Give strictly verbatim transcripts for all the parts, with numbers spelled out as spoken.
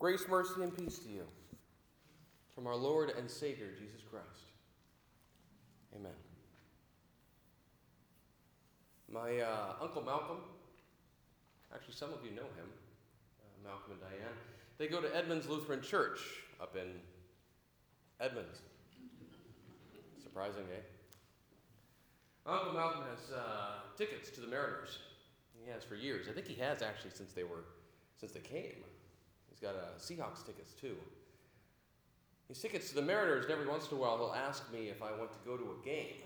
Grace, mercy, and peace to you from our Lord and Savior, Jesus Christ. Amen. My uh, Uncle Malcolm, actually some of you know him, uh, Malcolm and Diane, they go to Edmonds Lutheran Church up in Edmonds. Surprising, eh? Uncle Malcolm has uh, tickets to the Mariners. He has for years. I think he has actually since they were, since they came. He's got uh, Seahawks tickets too. He's tickets to the Mariners, and every once in a while he'll ask me if I want to go to a game.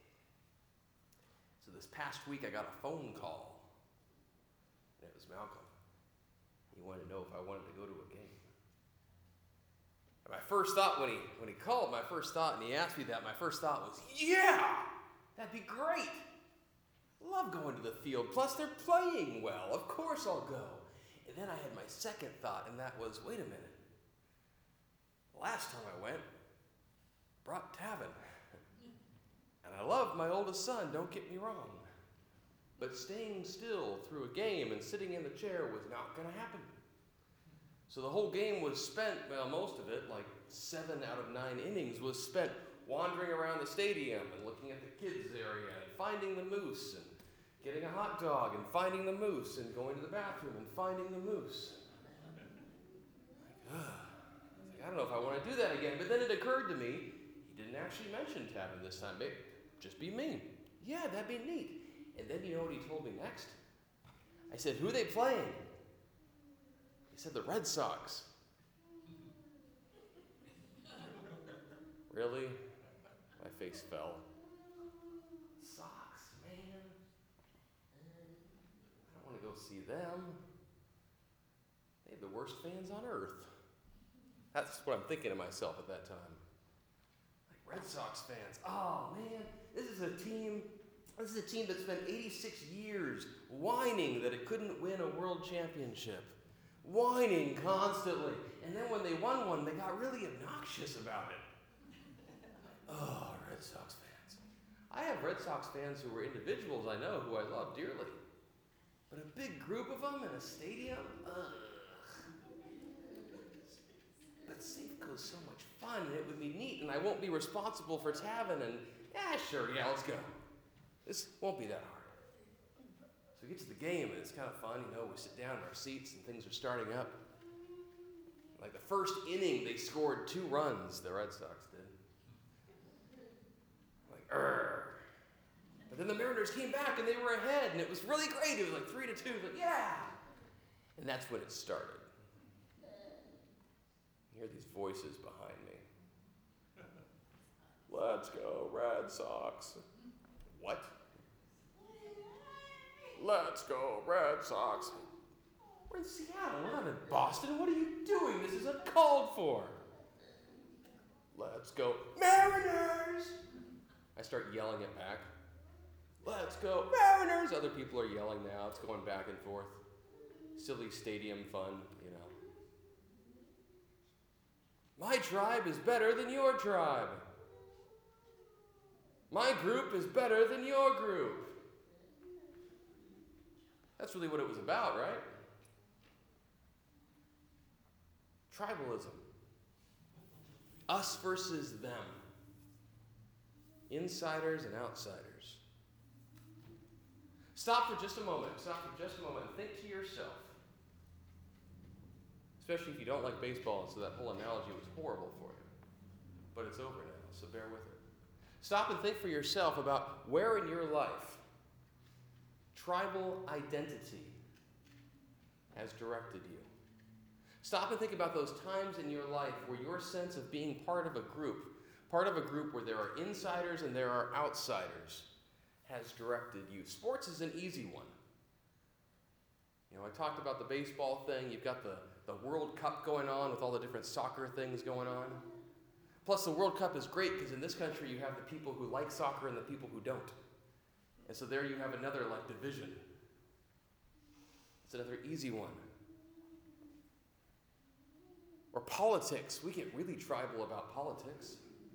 So this past week I got a phone call, and it was Malcolm. He wanted to know if I wanted to go to a game. And my first thought when he when he called, my first thought, and he asked me that, my first thought was, yeah, that'd be great. Love going to the field. Plus they're playing well. Of course I'll go. And then I had my second thought, and that was, wait a minute. Last time I went, brought Tavin. And I love my oldest son, don't get me wrong. But staying still through a game and sitting in the chair was not going to happen. So the whole game was spent, well, most of it, like seven out of nine innings, was spent wandering around the stadium and looking at the kids' area and finding the moose and getting a hot dog and finding the moose and going to the bathroom and finding the moose. Like, I don't know if I want to do that again. But then it occurred to me, he didn't actually mention Tavin this time. Maybe just be me. Yeah, that'd be neat. And then you know what he told me next? I said, who are they playing? He said, the Red Sox. Really? My face fell. Sox, man. I don't want to go see them. They have the worst fans on earth. That's what I'm thinking to myself at that time. Like Red Sox fans. Oh man, this is a team. This is a team that spent eighty-six years whining that it couldn't win a world championship. Whining constantly. And then when they won one, they got really obnoxious about it. Oh, Red Sox fans. I have Red Sox fans who were individuals I know who I love dearly. But a big group of them in a stadium? Ugh. But Safeco's so much fun, and it would be neat, and I won't be responsible for Tavin, and yeah, sure, yeah, let's go. This won't be that hard. So we get to the game, and it's kind of fun, you know, we sit down in our seats, and things are starting up. Like the first inning, they scored two runs, the Red Sox did. Like, Urgh. But then the Mariners came back, and they were ahead, and it was really great. It was like three to two, like, yeah! And that's when it started. You hear these voices behind me. Let's go, Red Sox. What? Let's go, Red Sox. We're in Seattle, we're not in Boston. What are you doing? This is uncalled for. Let's go, Mariners! I start yelling it back. Let's go, Mariners! Other people are yelling now. It's going back and forth. Silly stadium fun, you know. My tribe is better than your tribe. My group is better than your group. That's really what it was about, right? Tribalism. Us versus them. Insiders and outsiders. Stop for just a moment. Stop for just a moment and think to yourself. Especially if you don't like baseball, so that whole analogy was horrible for you. But it's over now, so bear with it. Stop and think for yourself about where in your life tribal identity has directed you. Stop and think about those times in your life where your sense of being part of a group, part of a group where there are insiders and there are outsiders, has directed you. Sports is an easy one. You know, I talked about the baseball thing. You've got the, the World Cup going on with all the different soccer things going on. Plus, the World Cup is great because in this country you have the people who like soccer and the people who don't. And so there you have another, like, division. It's another easy one. Or politics. We get really tribal about politics.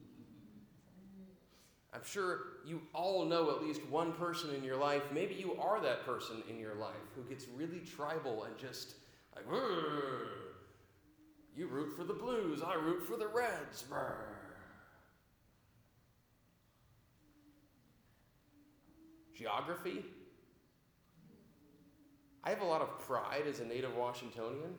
I'm sure you all know at least one person in your life. Maybe you are that person in your life who gets really tribal and just like, the Blues. I root for the Reds. Brr. Geography. I have a lot of pride as a native Washingtonian.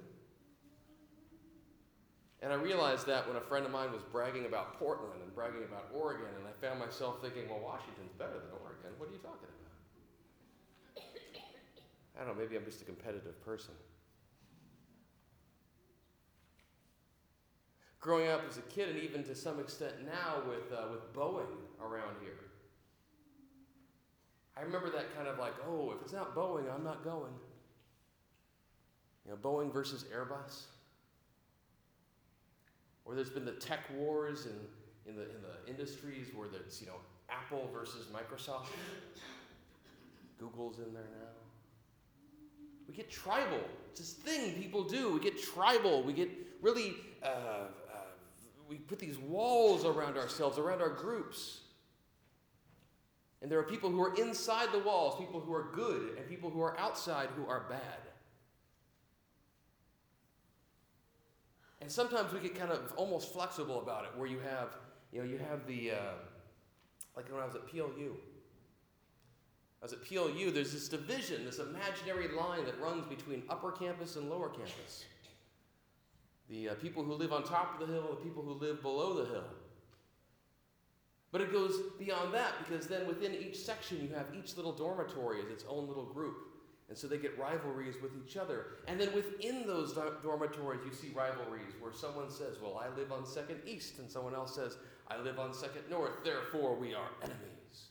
And I realized that when a friend of mine was bragging about Portland and bragging about Oregon, and I found myself thinking, well, Washington's better than Oregon. What are you talking about? I don't know, maybe I'm just a competitive person. Growing up as a kid, and even to some extent now with, uh, with Boeing around here, I remember that kind of like, oh, if it's not Boeing, I'm not going. You know, Boeing versus Airbus. Or there's been the tech wars in, in, the, in the industries where there's, you know, Apple versus Microsoft. Google's in there now. We get tribal. It's this thing people do. We get tribal. We get really, uh, uh, we put these walls around ourselves, around our groups. And there are people who are inside the walls, people who are good, and people who are outside who are bad. And sometimes we get kind of almost flexible about it, where you have, you know, you have the, uh, like when I was at P L U. I was at P L U, there's this division, this imaginary line that runs between upper campus and lower campus. The uh, people who live on top of the hill, the people who live below the hill. But it goes beyond that, because then within each section you have each little dormitory as its own little group. And so they get rivalries with each other. And then within those do- dormitories you see rivalries where someone says, well, I live on Second East, and someone else says, I live on Second North, therefore we are enemies.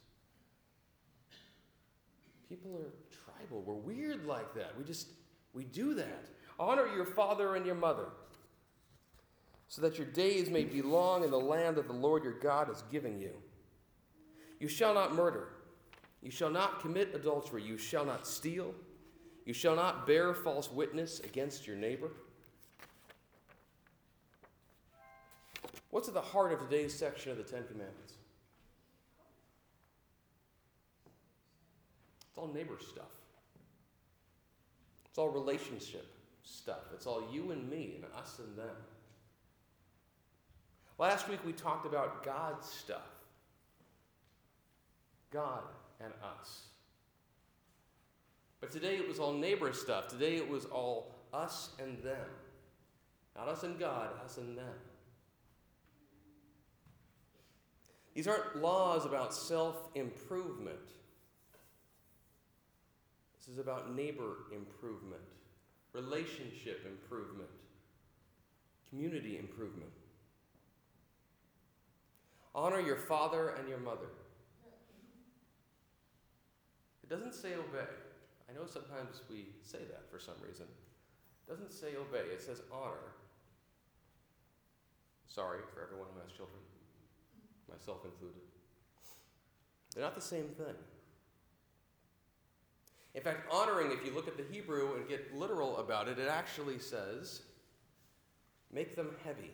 People are tribal. We're weird like that. We just, we do that. Honor your father and your mother, so that your days may be long in the land that the Lord your God is giving you. You shall not murder. You shall not commit adultery. You shall not steal. You shall not bear false witness against your neighbor. What's at the heart of today's section of the Ten Commandments? It's all neighbor stuff. It's all relationship stuff. It's all you and me and us and them. Last week we talked about God's stuff. God and us. But today it was all neighbor stuff. Today it was all us and them. Not us and God, us and them. These aren't laws about self-improvement. This is about neighbor improvement, relationship improvement, community improvement. Honor your father and your mother. It doesn't say obey. I know sometimes we say that for some reason. It doesn't say obey, it says honor. Sorry for everyone who has children, myself included. They're not the same thing. In fact, honoring, if you look at the Hebrew and get literal about it, it actually says, make them heavy.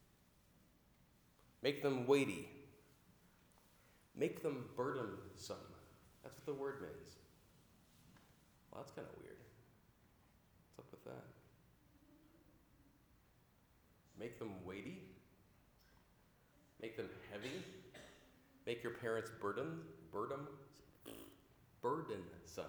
Make them weighty. Make them burdensome. That's what the word means. Well, that's kind of weird. What's up with that? Make them weighty. Make them heavy. Make your parents burden, burden, burdensome.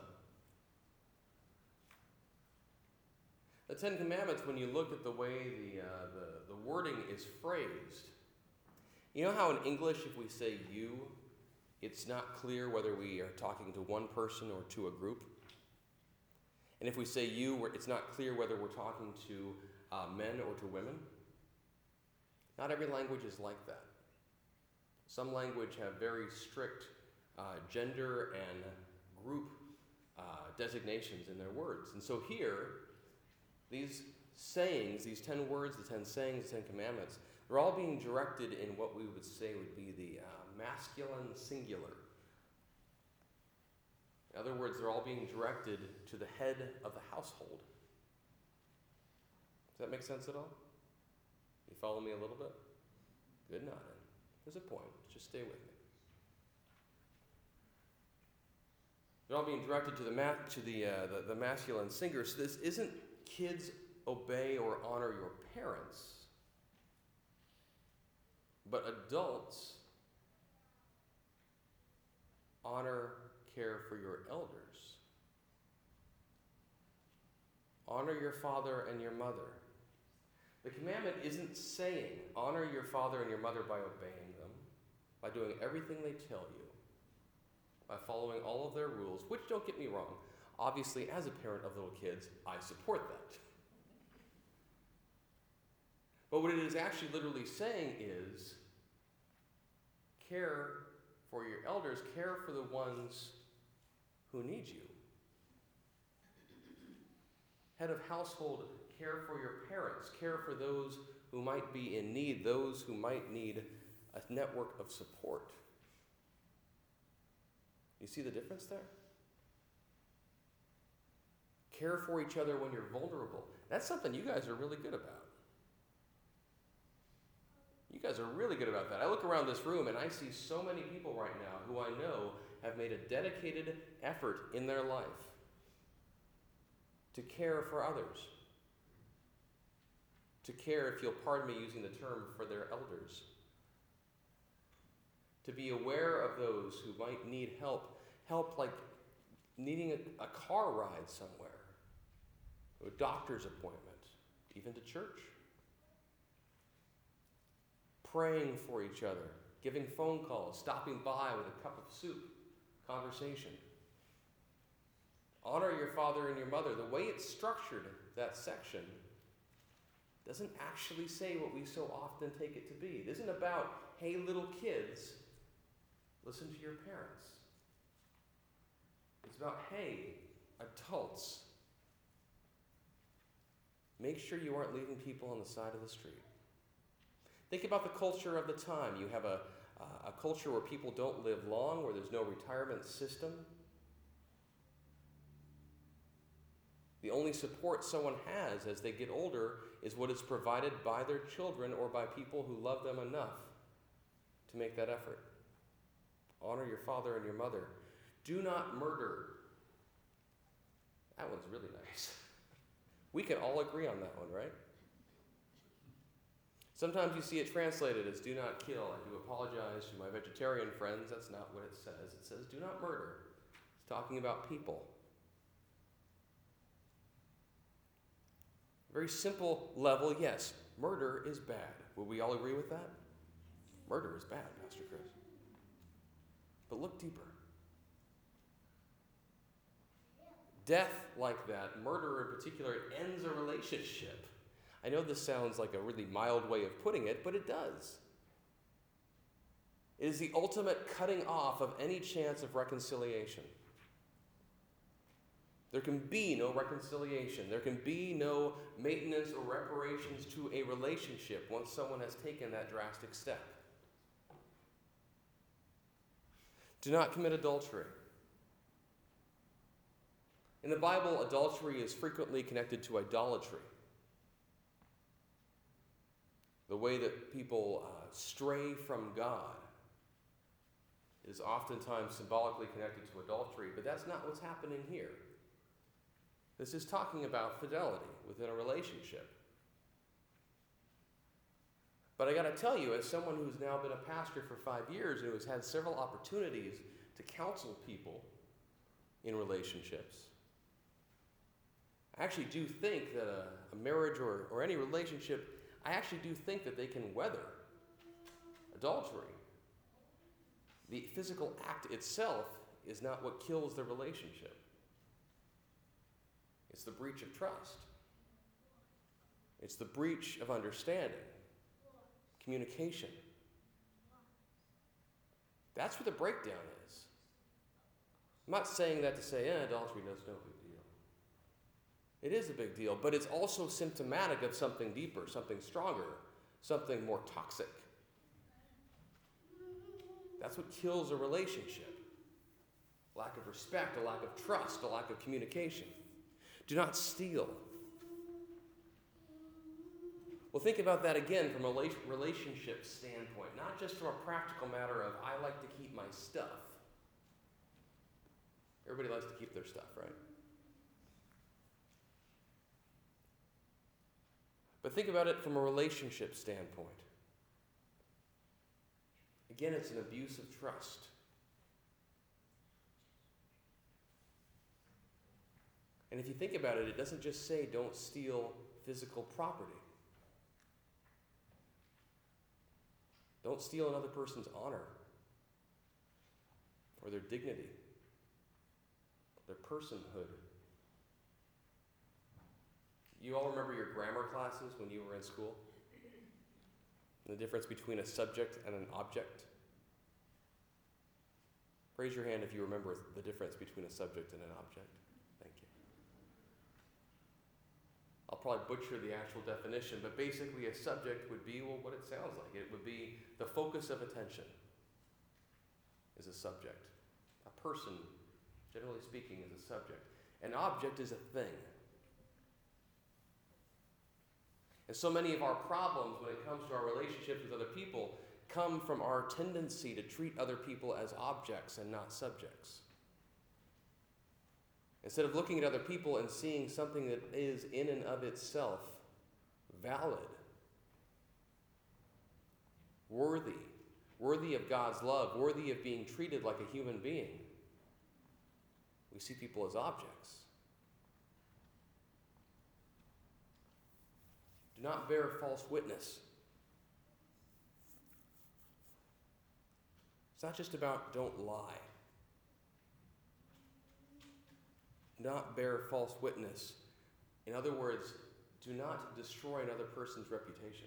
The Ten Commandments, when you look at the way the, uh, the, the wording is phrased, you know how in English, if we say you, it's not clear whether we are talking to one person or to a group? And if we say you, it's not clear whether we're talking to uh, men or to women? Not every language is like that. Some language have very strict uh, gender and group uh, designations in their words. And so here, these sayings, these ten words, the ten sayings, the Ten Commandments, they're all being directed in what we would say would be the uh, masculine singular. In other words, they're all being directed to the head of the household. Does that make sense at all? You follow me a little bit? Good nodding. There's a point. Just stay with me. They're all being directed to the ma- to the, uh, the the masculine singular. So this isn't kids obey or honor your parents. But adults, honor, care for your elders. Honor your father and your mother. The commandment isn't saying honor your father and your mother by obeying them, by doing everything they tell you, by following all of their rules, which, don't get me wrong, obviously as a parent of little kids, I support that. But what it is actually literally saying is care for your elders, care for the ones who need you. Head of household, care for your parents, care for those who might be in need, those who might need a network of support. You see the difference there? Care for each other when you're vulnerable. That's something you guys are really good about. You guys are really good about that. I look around this room and I see so many people right now who I know have made a dedicated effort in their life to care for others. To care, if you'll pardon me using the term, for their elders. To be aware of those who might need help. Help like needing a, a car ride somewhere, a doctor's appointment, even to church. Praying for each other, giving phone calls, stopping by with a cup of soup, conversation. Honor your father and your mother. The way it's structured, that section, doesn't actually say what we so often take it to be. It isn't about, hey, little kids, listen to your parents. It's about, hey, adults, make sure you aren't leaving people on the side of the street. Think about the culture of the time. You have a, uh, a culture where people don't live long, where there's no retirement system. The only support someone has as they get older is what is provided by their children or by people who love them enough to make that effort. Honor your father and your mother. Do not murder. That one's really nice. We can all agree on that one, right? Sometimes you see it translated as do not kill. I do apologize to my vegetarian friends. That's not what it says. It says do not murder. It's talking about people. Very simple level, yes, murder is bad. Would we all agree with that? Murder is bad, Pastor Chris. But look deeper. Death like that, murder in particular, it ends a relationship. I know this sounds like a really mild way of putting it, but it does. It is the ultimate cutting off of any chance of reconciliation. There can be no reconciliation. There can be no maintenance or reparations to a relationship once someone has taken that drastic step. Do not commit adultery. In the Bible, adultery is frequently connected to idolatry. The way that people uh, stray from God is oftentimes symbolically connected to adultery, but that's not what's happening here. This is talking about fidelity within a relationship. But I got to tell you, as someone who's now been a pastor for five years and who has had several opportunities to counsel people in relationships, I actually do think that a, a marriage or, or any relationship, I actually do think that they can weather adultery. The physical act itself is not what kills the relationship. It's the breach of trust. It's the breach of understanding, communication. That's what the breakdown is. I'm not saying that to say, eh, adultery is no big deal. It is a big deal, but it's also symptomatic of something deeper, something stronger, something more toxic. That's what kills a relationship. Lack of respect, a lack of trust, a lack of communication. Do not steal. Well, think about that again from a relationship standpoint, not just from a practical matter of, I like to keep my stuff. Everybody likes to keep their stuff, right? But think about it from a relationship standpoint. Again, it's an abuse of trust. And if you think about it, it doesn't just say don't steal physical property. Don't steal another person's honor or their dignity, their personhood. You all remember your grammar classes when you were in school? The difference between a subject and an object? Raise your hand if you remember the difference between a subject and an object. Thank you. I'll probably butcher the actual definition, but basically a subject would be, well, what it sounds like. It would be the focus of attention is a subject. A person, generally speaking, is a subject. An object is a thing. And so many of our problems when it comes to our relationships with other people come from our tendency to treat other people as objects and not subjects. Instead of looking at other people and seeing something that is in and of itself valid, worthy, worthy of God's love, worthy of being treated like a human being, we see people as objects. Do not bear false witness. It's not just about don't lie. Do not bear false witness. In other words, do not destroy another person's reputation.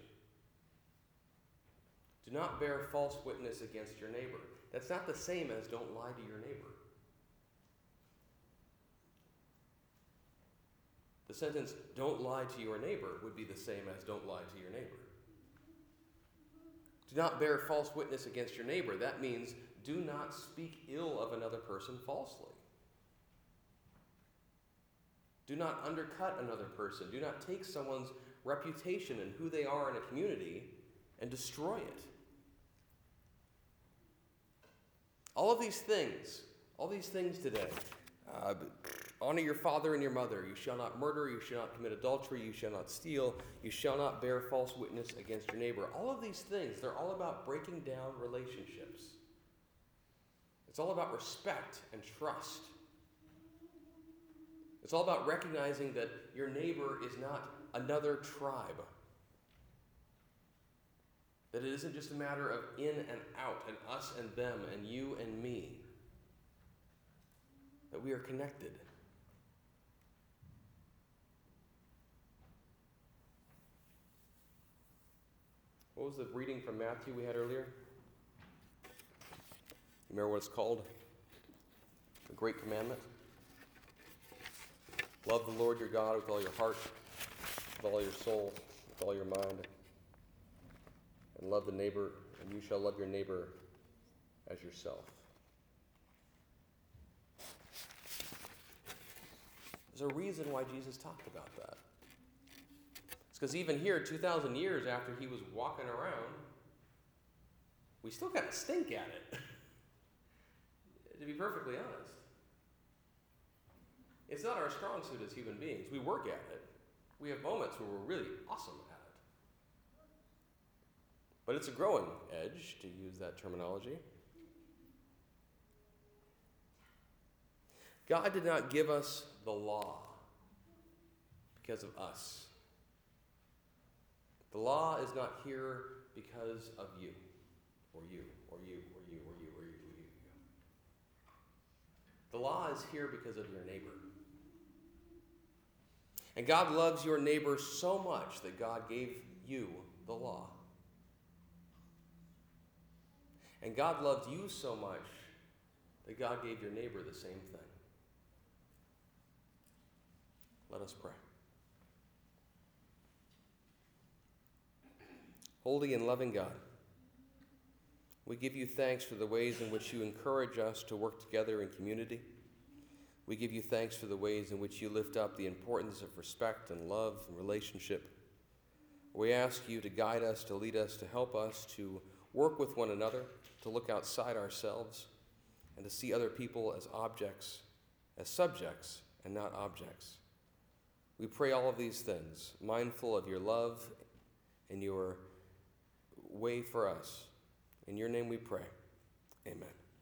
Do not bear false witness against your neighbor. That's not the same as don't lie to your neighbor. The sentence, don't lie to your neighbor, would be the same as don't lie to your neighbor. Do not bear false witness against your neighbor. That means do not speak ill of another person falsely. Do not undercut another person. Do not take someone's reputation and who they are in a community and destroy it. All of these things, all these things today, uh, honor your father and your mother. You shall not murder. You shall not commit adultery. You shall not steal. You shall not bear false witness against your neighbor. All of these things, they're all about breaking down relationships. It's all about respect and trust. It's all about recognizing that your neighbor is not another tribe. That it isn't just a matter of in and out, and us and them, and you and me. That we are connected. What was the reading from Matthew we had earlier? You remember what it's called? The Great Commandment? Love the Lord your God with all your heart, with all your soul, with all your mind. And love the neighbor, and you shall love your neighbor as yourself. There's a reason why Jesus talked about that. It's because even here, two thousand years after he was walking around, we still kind of stink at it. To be perfectly honest. It's not our strong suit as human beings. We work at it. We have moments where we're really awesome at it. But it's a growing edge, to use that terminology. God did not give us the law because of us. The law is not here because of you, or you, or you, or you, or you, or you, or you, you. The law is here because of your neighbor. And God loves your neighbor so much that God gave you the law. And God loved you so much that God gave your neighbor the same thing. Let us pray. Holy and loving God, we give you thanks for the ways in which you encourage us to work together in community. We give you thanks for the ways in which you lift up the importance of respect and love and relationship. We ask you to guide us, to lead us, to help us to work with one another, to look outside ourselves, and to see other people as objects, as subjects, and not objects. We pray all of these things, mindful of your love and your way for us, In your name we pray. Amen.